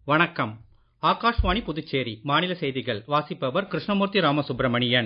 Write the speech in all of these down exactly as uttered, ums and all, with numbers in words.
வணக்கம். ஆகாஷ்வாணி புதுச்சேரி மாநில செய்திகள் வாசிப்பவர் கிருஷ்ணமூர்த்தி ராமசுப்ரமணியன்.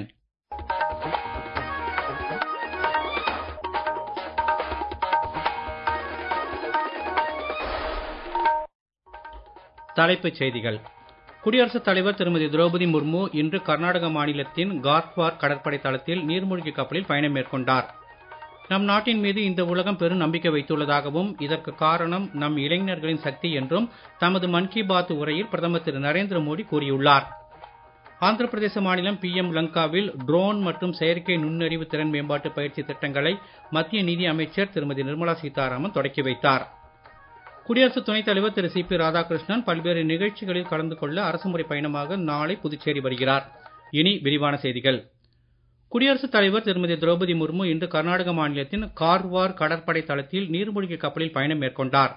தலைப்புச் செய்திகள். குடியரசுத் தலைவர் திருமதி திரௌபதி முர்மு இன்று கர்நாடக மாநிலத்தின் கார்வார் கடற்படை தளத்தில் நீர்மூழ்கி கப்பலில் பயணம் மேற்கொண்டார். நம் நாட்டின் மீது இந்த உலகம் பெரும் நம்பிக்கை வைத்துள்ளதாகவும் இதற்கு காரணம் நம் இளைஞர்களின் சக்தி என்றும் தமது மன் கி பாத் உரையில் பிரதமர் திரு நரேந்திர மோடி கூறியுள்ளார். ஆந்திர பிரதேச மாநிலம் பி எம் லங்காவில் ட்ரோன் மற்றும் செயற்கை நுண்ணறிவு திறன் மேம்பாட்டு பயிற்சி திட்டங்களை மத்திய நிதி அமைச்சர் திருமதி நிர்மலா சீதாராமன் தொடக்கி வைத்தார். குடியரசு துணைத் தலைவர் திரு சி பி ராதாகிருஷ்ணன் பல்வேறு நிகழ்ச்சிகளில் கலந்து கொள்ள அரசுமுறை பயணமாக நாளை புதுச்சேரி வருகிறார். இனி விரிவான செய்திகள். குடியரசுத் தலைவர் திருமதி திரௌபதி முர்மு இன்று கர்நாடக மாநிலத்தின் கார்வார் கடற்படை தளத்தில் நீர்மூழ்கி கப்பலில் பயணம் மேற்கொண்டார்.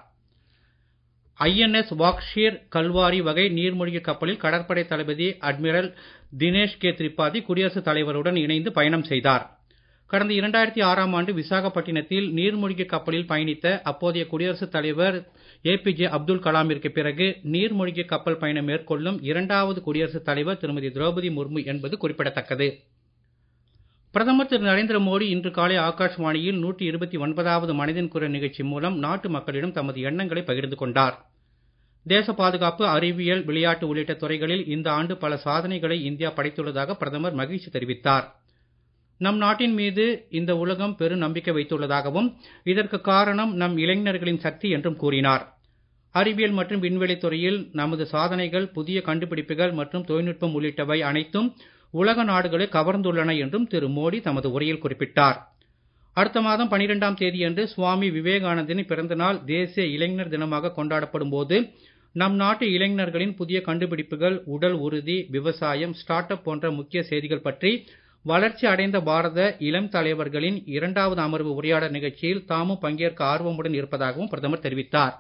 ஐ என் எஸ் வாக்ஷீர் கல்வாரி வகை நீர்மூழ்கி கப்பலில் கடற்படை தளபதி அட்மிரல் தினேஷ் கே திரிபாதி குடியரசுத் தலைவருடன் இணைந்து பயணம் செய்தார். கடந்த இரண்டாயிரத்தி ஆறாம் ஆண்டு விசாகப்பட்டினத்தில் நீர்மூழ்கி கப்பலில் பயணித்த அப்போதைய குடியரசுத் தலைவர் ஏ பி ஜே அப்துல் கலாமிற்கு பிறகு நீர்மூழ்கி கப்பல் பயணம் மேற்கொள்ளும் இரண்டாவது குடியரசுத் தலைவர் திருமதி திரௌபதி முர்மு என்பது குறிப்பிடத்தக்கது. பிரதமர் திரு நரேந்திர மோடி இன்று காலை ஆகாஷ்வாணியில் நூற்றி இருபத்தி ஒன்பதாவது மனதின் குரல் நிகழ்ச்சி மூலம் நாட்டு மக்களிடம் தமது எண்ணங்களை பகிர்ந்து கொண்டார். தேச பாதுகாப்பு, அறிவியல், விளையாட்டு உள்ளிட்ட துறைகளில் இந்த ஆண்டு பல சாதனைகளை இந்தியா படைத்துள்ளதாக பிரதமர் மகிழ்ச்சி தெரிவித்தார். நம் நாட்டின் மீது இந்த உலகம் பெரும் நம்பிக்கை வைத்துள்ளதாகவும் இதற்கு காரணம் நம் இளைஞர்களின் சக்தி என்றும் கூறினார். அறிவியல் மற்றும் விண்வெளி துறையில் நமது சாதனைகள், புதிய கண்டுபிடிப்புகள் மற்றும் தொழில்நுட்பம் உள்ளிட்டவை அனைத்தும் உலக நாடுகளை கவர்ந்துள்ளன என்றும் திரு மோடி தமது உரையில் குறிப்பிட்டார். அடுத்த மாதம் பனிரெண்டாம் தேதியன்று சுவாமி விவேகானந்தரின் பிறந்த நாள் தேசிய இளைஞர் தினமாக கொண்டாடப்படும் போது நம் நாட்டு இளைஞர்களின் புதிய கண்டுபிடிப்புகள், உடல் உறுதி, விவசாயம், ஸ்டார்ட் அப் போன்ற முக்கிய செய்திகள் பற்றி வளர்ச்சி அடைந்த பாரத இளம் தலைவர்களின் இரண்டாவது அமர்வு உரையாடல் நிகழ்ச்சியில் தாமும் பங்கேற்க ஆர்வமுடன் இருப்பதாகவும் பிரதமர் தெரிவித்தார்.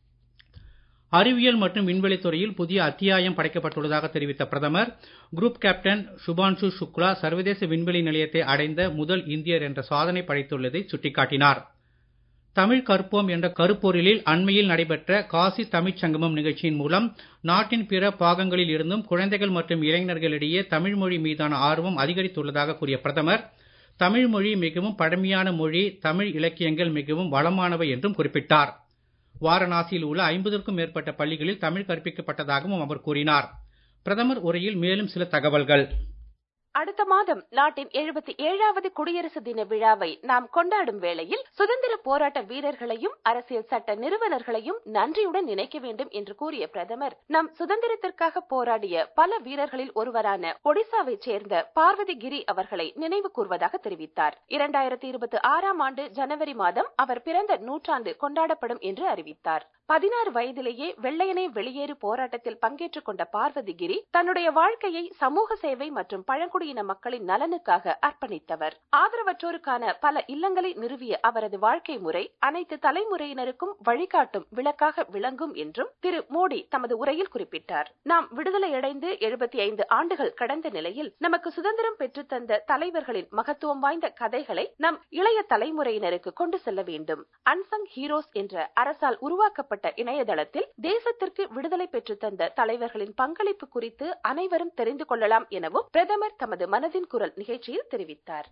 அறிவியல் மற்றும் விண்வெளி துறையில் புதிய அத்தியாயம் படைக்கப்பட்டுள்ளதாக தெரிவித்த பிரதமர், குரூப் கேப்டன் சுபான்ஷு சுக்லா சர்வதேச விண்வெளி நிலையத்தை அடைந்த முதல் இந்தியர் என்ற சாதனை படைத்துள்ளதை சுட்டிக்காட்டினார். தமிழ் கற்போம் என்ற கருப்பொருளில் அண்மையில் நடைபெற்ற காசி தமிழ்ச் சங்கமம் நிகழ்ச்சியின் மூலம் நாட்டின் பிற பாகங்களில் இருந்தும் குழந்தைகள் மற்றும் இளைஞர்களிடையே தமிழ் மொழி மீதான ஆர்வம் அதிகரித்துள்ளதாக கூறிய பிரதமர், தமிழ் மொழி மிகவும் பழமையான மொழி, தமிழ் இலக்கியங்கள் மிகவும் வளமானவை என்றும் குறிப்பிட்டார். வாரணாசியில் உள்ள ஐம்பதுக்கும் மேற்பட்ட பள்ளிகளில் தமிழ் கற்பிக்கப்பட்டதாகவும் அவர் கூறினார். பிரதமர் உரையில் மேலும் சில தகவல்கள். அடுத்த மாதம் நாட்டின் எழுபத்தி ஏழாவது குடியரசு தின விழாவை நாம் கொண்டாடும் வேளையில் சுதந்திர போராட்ட வீரர்களையும் அரசியல் சட்ட நிறுவனர்களையும் நன்றியுடன் நினைக்க வேண்டும் என்று கூறிய பிரதமர், நம் சுதந்திரத்திற்காக போராடிய பல வீரர்களில் ஒருவரான ஒடிசாவைச் சேர்ந்த பார்வதி கிரி அவர்களை நினைவு கூர்வதாக தெரிவித்தார். இரண்டாயிரத்தி இருபத்தி ஆறாம் ஆண்டு ஜனவரி மாதம் அவர் பிறந்த நூற்றாண்டு கொண்டாடப்படும் என்று அறிவித்தார். பதினாறு வயதிலேயே வெள்ளையனே வெளியேறு போராட்டத்தில் பங்கேற்றுக் கொண்ட பார்வதி கிரி தன்னுடைய வாழ்க்கையை சமூக சேவை மற்றும் பழங்குடியின மக்களின் நலனுக்காக அர்ப்பணித்தவர். ஆதரவற்றோருக்கான பல இல்லங்களை நிறுவிய அவரது வாழ்க்கை முறை அனைத்து தலைமுறையினருக்கும் வழிகாட்டும் விளக்காக விளங்கும் என்றும் திரு மோடி தமது உரையில் குறிப்பிட்டார். நாம் விடுதலையடைந்து எழுபத்தி ஐந்து ஆண்டுகள் கடந்த நிலையில் நமக்கு சுதந்திரம் பெற்றுத்தந்த தலைவர்களின் மகத்துவம் வாய்ந்த கதைகளை நம் இளைய தலைமுறையினருக்கு கொண்டு செல்ல வேண்டும். அன்சங் ஹீரோஸ் என்ற அரசால் உருவாக்கப்பட்ட இணையதளத்தில் தேசத்திற்கு விடுதலை பெற்று தந்த தலைவர்களின் பங்களிப்பு குறித்து அனைவரும் தெரிந்து கொள்ளலாம் எனவும் பிரதமர் தமது மனதின் குரல் நிகழ்ச்சியில் தெரிவித்தார்.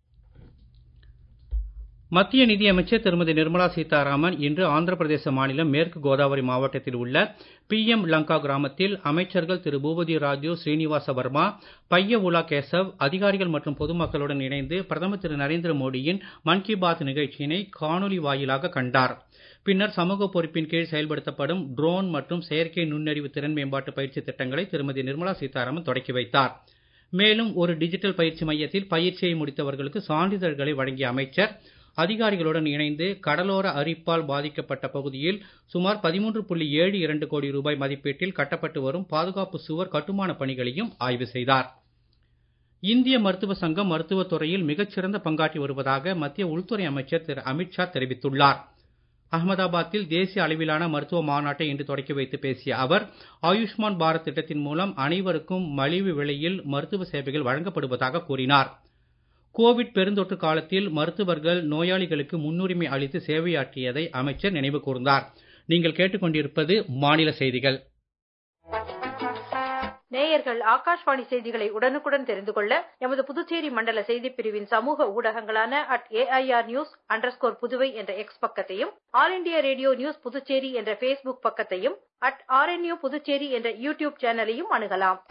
மத்திய நிதியமைச்சர் திருமதி நிர்மலா சீதாராமன் இன்று ஆந்திர பிரதேச மாநிலம் மேற்கு கோதாவரி மாவட்டத்தில் உள்ள பி எம் லங்கா கிராமத்தில் அமைச்சர்கள் திரு பூபதி ராஜு, ஸ்ரீனிவாச வர்மா, பைய உலா கேசவ், அதிகாரிகள் மற்றும் பொதுமக்களுடன் இணைந்து பிரதமர் திரு நரேந்திர மோடியின் மன் கி பாத் நிகழ்ச்சியினை காணொலி வாயிலாக கண்டார். பின்னர் சமூக பொறுப்பின் கீழ் செயல்படுத்தப்படும் ட்ரோன் மற்றும் செயற்கை நுண்ணறிவு திறன் மேம்பாட்டு பயிற்சி திட்டங்களை திருமதி நிர்மலா சீதாராமன் தொடக்கி வைத்தார். மேலும் ஒரு டிஜிட்டல் பயிற்சி மையத்தில் பயிற்சியை முடித்தவர்களுக்கு சான்றிதழ்களை வழங்கிய அமைச்சர் அதிகாரிகளுடன் இணைந்து கடலோர அரிப்பால் பாதிக்கப்பட்ட பகுதியில் சுமார் பதிமூன்று புள்ளி ஏழு இரண்டு கோடி ரூபாய் மதிப்பீட்டில் கட்டப்பட்டு வரும் பாதுகாப்பு சுவர் கட்டுமான பணிகளையும் ஆய்வு செய்தார். இந்திய மருத்துவ சங்கம் மருத்துவத் துறையில் மிகச்சிறந்த பங்காற்றி வருவதாக மத்திய உள்துறை அமைச்சர் திரு அமித்ஷா தெரிவித்துள்ளார். அகமதாபாத்தில் தேசிய அளவிலான மருத்துவ மாநாட்டை இன்று தொடக்கி வைத்து பேசிய அவர், ஆயுஷ்மான் பாரத் திட்டத்தின் மூலம் அனைவருக்கும் மலிவு விலையில் மருத்துவ சேவைகள் வழங்கப்படுவதாக கூறினார். கோவிட் பெருந்தொற்று காலத்தில் மருத்துவர்கள் நோயாளிகளுக்கு முன்னுரிமை அளித்து சேவையாற்றியதை அமைச்சர் நினைவு கூர்ந்தார். நீங்கள் கேட்டுக்கொண்டிருப்பது மாநில செய்திகள். நேயர்கள் ஆகாஷ்வாணி செய்திகளை உடனுக்குடன் தெரிந்து கொள்ள எமது புதுச்சேரி மண்டல செய்திப் பிரிவின் சமூக ஊடகங்களான at AIR news underscore Puduvai என்ற எக்ஸ் பக்கத்தையும், all India radio news Puducherry என்ற பேஸ்புக் பக்கத்தையும், அட் ஆர்என்யூ புதுச்சேரி என்ற யூடியூப் சேனலையும் அணுகலாம்.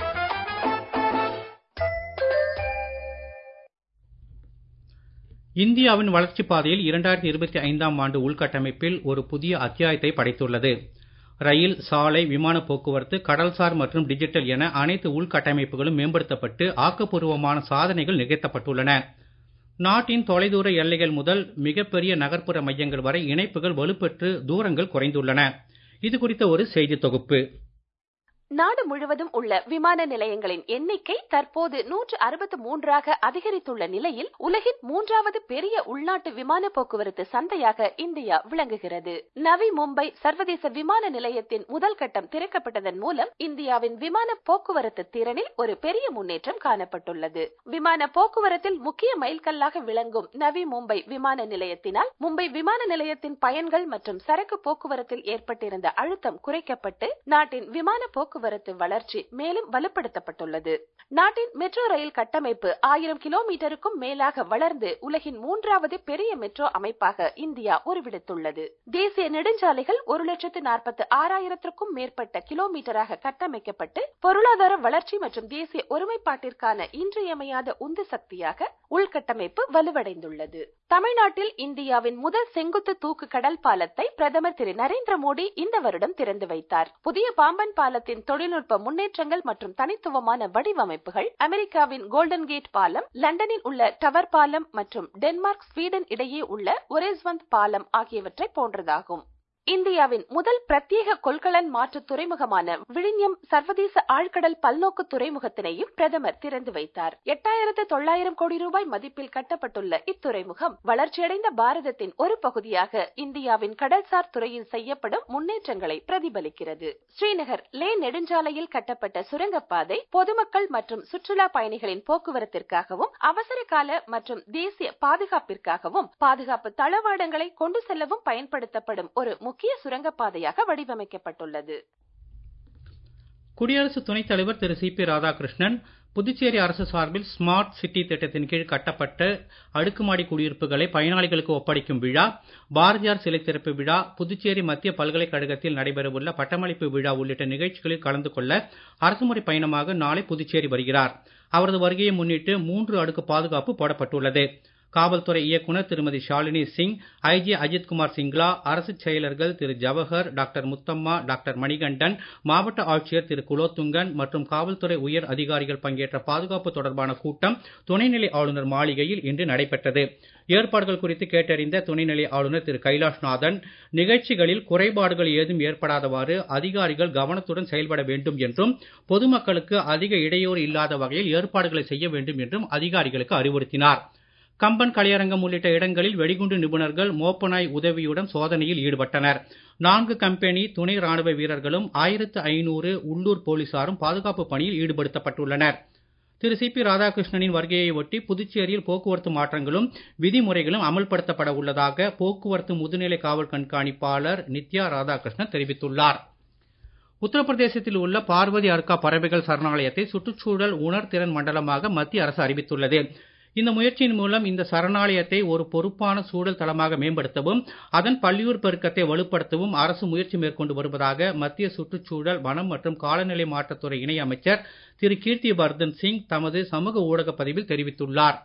இந்தியாவின் வளர்ச்சிப் பாதையில் இரண்டாயிரத்தி இருபத்தி ஐந்தாம் ஆண்டு உள்கட்டமைப்பில் ஒரு புதிய அத்தியாயத்தை படைத்துள்ளது. ரயில், சாலை, விமான போக்குவரத்து, கடல்சார் மற்றும் டிஜிட்டல் என அனைத்து உள்கட்டமைப்புகளும் மேம்படுத்தப்பட்டு ஆக்கப்பூர்வமான சாதனைகள் நிகழ்த்தப்பட்டுள்ளன. நாட்டின் தொலைதூர எல்லைகள் முதல் மிகப்பெரிய நகர்ப்புற மையங்கள் வரை இணைப்புகள் வலுப்பெற்று தூரங்கள் குறைந்துள்ளன. இது குறித்த ஒரு செய்தி தொகுப்பு. நாடு முழுவதும் உள்ள விமான நிலையங்களின் எண்ணிக்கை தற்போது நூற்று அறுபத்து மூன்றாக அதிகரித்துள்ள நிலையில் உலகின் மூன்றாவது பெரிய உள்நாட்டு விமான போக்குவரத்து சந்தையாக இந்தியா விளங்குகிறது. நவி மும்பை சர்வதேச விமான நிலையத்தின் முதல் கட்டம் திறக்கப்பட்டதன் மூலம் இந்தியாவின் விமான போக்குவரத்து திறனில் ஒரு பெரிய முன்னேற்றம் காணப்பட்டுள்ளது. விமான போக்குவரத்தில் முக்கிய மைல்கல்லாக விளங்கும் நவி மும்பை விமான நிலையத்தினால் மும்பை விமான நிலையத்தின் பயன்கள் மற்றும் சரக்கு போக்குவரத்தில் ஏற்பட்டிருந்த அழுத்தம் குறைக்கப்பட்டு நாட்டின் விமான போக்குவரத்து போக்குவரத்து வளர்ச்சி மேலும் வலுப்படுத்தப்பட்டுள்ளது. நாட்டின் மெட்ரோ ரயில் கட்டமைப்பு ஆயிரம் கிலோமீட்டருக்கும் மேலாக வளர்ந்து உலகின் மூன்றாவது பெரிய மெட்ரோ அமைப்பாக இந்தியா உருவெடுத்துள்ளது. தேசிய நெடுஞ்சாலைகள் ஒரு லட்சத்து நாற்பத்தி ஆறாயிரத்திற்கும் மேற்பட்ட கிலோமீட்டராக கட்டமைக்கப்பட்டு பொருளாதார வளர்ச்சி மற்றும் தேசிய ஒருமைப்பாட்டிற்கான இன்றியமையாத உந்து சக்தியாக உள்கட்டமைப்பு வலுவடைந்துள்ளது. தமிழ்நாட்டில் இந்தியாவின் முதல் செங்குத்து தூக்கு கடல் பாலத்தை பிரதமர் திரு நரேந்திர மோடி இந்த வருடம் திறந்து வைத்தார். புதிய பாம்பன் பாலத்தின் தொழில்நுட்ப முன்னேற்றங்கள் மற்றும் தனித்துவமான வடிவமைப்புகள் அமெரிக்காவின் கோல்டன் கேட் பாலம், லண்டனில் உள்ள டவர் பாலம் மற்றும் டென்மார்க், ஸ்வீடன் இடையே உள்ள ஒரேஸ்வந்த் பாலம் ஆகியவற்றை போன்றதாகும். இந்தியாவின் முதல் பிரத்யேக கொள்கலன் மாற்று துறைமுகமான விழிஞம் சர்வதேச ஆழ்கடல் பல்நோக்கு துறைமுகத்தினையும் பிரதமர் திறந்து வைத்தார். எட்டாயிரத்து தொள்ளாயிரம் கோடி ரூபாய் மதிப்பில் கட்டப்பட்டுள்ள இத்துறைமுகம் வளர்ச்சியடைந்த பாரதத்தின் ஒரு பகுதியாக இந்தியாவின் கடல்சார் துறையில் செய்யப்படும் முன்னேற்றங்களை பிரதிபலிக்கிறது. ஸ்ரீநகர் லே நெடுஞ்சாலையில் கட்டப்பட்ட சுரங்கப்பாதை பொதுமக்கள் மற்றும் சுற்றுலா பயணிகளின் போக்குவரத்திற்காகவும் அவசர கால மற்றும் தேசிய பாதுகாப்பிற்காகவும் பாதுகாப்பு தளவாடங்களை கொண்டு செல்லவும் பயன்படுத்தப்படும் ஒரு முக்கிய சுரங்கப்பாதையாக வடிவமைக்கப்பட்டுள்ளது. குடியரசு துணைத் தலைவர் திரு சி பி ராதாகிருஷ்ணன் புதுச்சேரி அரசு சார்பில் ஸ்மார்ட் சிட்டி திட்டத்தின் கீழ் கட்டப்பட்ட அடுக்குமாடி குடியிருப்புகளை பயனாளிகளுக்கு ஒப்படைக்கும் விழா, பாரதியார் சிலை திறப்பு விழா, புதுச்சேரி மத்திய பல்கலைக்கழகத்தில் நடைபெறவுள்ள பட்டமளிப்பு விழா உள்ளிட்ட நிகழ்ச்சிகளில் கலந்து கொள்ள அரசுமுறை பயணமாக நாளை புதுச்சேரி வருகிறார். அவரது வருகையை முன்னிட்டு மூன்று அடுக்கு பாதுகாப்பு போடப்பட்டுள்ளது. காவல்துறை இயக்குனர் திருமதி ஷாலினி சிங், ஐஜி அஜித்குமார் சிங்லா, அரசு செயலர்கள் திரு ஜவஹர், டாக்டர் முத்தம்மா, டாக்டர் மணிகண்டன், மாவட்ட ஆட்சியர் திரு குலோத்துங்கன் மற்றும் காவல்துறை உயர் அதிகாரிகள் பங்கேற்ற பாதுகாப்பு தொடர்பான கூட்டம் துணைநிலை ஆளுநர் மாளிகையில் இன்று நடைபெற்றது. ஏற்பாடுகள் குறித்து கேட்டறிந்த துணைநிலை ஆளுநர் திரு கைலாஷ்நாதன், நிகழ்ச்சிகளில் குறைபாடுகள் ஏதும் ஏற்படாதவாறு அதிகாரிகள் கவனத்துடன் செயல்பட வேண்டும் என்றும் பொதுமக்களுக்கு அதிக இடையூறு இல்லாத வகையில் ஏற்பாடுகளை செய்ய வேண்டும் என்றும் அதிகாரிகளுக்கு அறிவுறுத்தினார். கம்பன் கலையரங்கம் உள்ளிட்ட இடங்களில் வெடிகுண்டு நிபுணர்கள் மோப்பநாய் உதவியுடன் சோதனையில் ஈடுபட்டனர். நான்கு கம்பெனி துணை ராணுவ வீரர்களும் ஆயிரத்து ஐநூறு உள்ளூர் போலீசாரும் பாதுகாப்பு பணியில் ஈடுபடுத்தப்பட்டுள்ளனர். திரு சி பி ராதாகிருஷ்ணனின் வருகையை ஒட்டி புதுச்சேரியில் போக்குவரத்து மாற்றங்களும் விதிமுறைகளும் அமல்படுத்தப்பட உள்ளதாக போக்குவரத்து முதுநிலை காவல் கண்காணிப்பாளர் நித்யா ராதாகிருஷ்ணன் தெரிவித்துள்ளார். உத்தரப்பிரதேசத்தில் உள்ள பார்வதி அர்க்கா பறவைகள் சரணாலயத்தை சுற்றுச்சூழல் உணர்திறன் மண்டலமாக மத்திய அரசு அறிவித்துள்ளது. இந்த முயற்சியின் மூலம் இந்த சரணாலயத்தை ஒரு பொறுப்பான சூழல் தளமாக மேம்படுத்தவும் அதன் பல்லுயிர் பெருக்கத்தை வலுப்படுத்தவும் அரசு முயற்சி மேற்கொண்டு வருவதாக மத்திய சுற்றுச்சூழல், வனம் மற்றும் காலநிலை மாற்றத்துறை இணை அமைச்சர் திரு கீர்த்தி வர்தன் சிங் தமது சமூக ஊடக பதிவில் தெரிவித்துள்ளார்.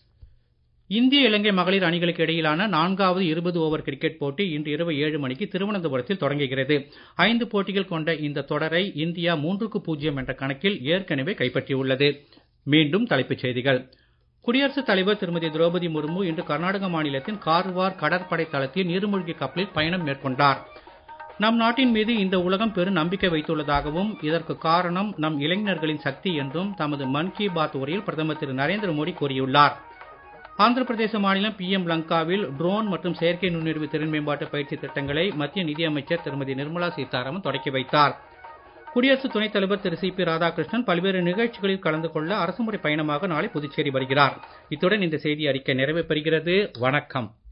இந்திய இலங்கை மகளிர் அணிகளுக்கு இடையிலான நான்காவது இருபது ஓவர் கிரிக்கெட் போட்டி இன்று இரவு ஏழு மணிக்கு திருவனந்தபுரத்தில் தொடங்குகிறது. ஐந்து போட்டிகள் கொண்ட இந்த தொடரை இந்தியா மூன்றுக்கு பூஜ்ஜியம் என்ற கணக்கில் ஏற்கனவே கைப்பற்றியுள்ளது. மீண்டும் தலைப்புச் செய்திகள். குடியரசுத் தலைவர் திருமதி திரௌபதி முர்மு இன்று கர்நாடக மாநிலத்தின் கார்வார் கடற்படை தளத்தில் நீர்மூழ்கி கப்பலில் பயணம் மேற்கொண்டார். நம் நாட்டின் மீது இந்த உலகம் பெரும் நம்பிக்கை வைத்துள்ளதாகவும் இதற்கு காரணம் நம் இளைஞர்களின் சக்தி என்றும் தமது மன் கி பாத் உரையில் பிரதமர் திரு நரேந்திர மோடி கூறியுள்ளார். ஆந்திர பிரதேச மாநிலம் பி எம் லங்காவில் ட்ரோன் மற்றும் செயற்கை நுண்ணறிவு திறன் மேம்பாட்டு பயிற்சி திட்டங்களை மத்திய நிதியமைச்சர் திருமதி நிர்மலா சீதாராமன் தொடக்கி வைத்தார். குடியரசு துணைத் தலைவர் திரு சி பி ராதாகிருஷ்ணன் பல்வேறு நிகழ்ச்சிகளில் கலந்து கொள்ள அரசுமுறை பயணமாக நாளை புதுச்சேரி வருகிறார். இத்துடன் இந்த செய்தி அறிக்கை நிறைவு பெறுகிறது. வணக்கம்.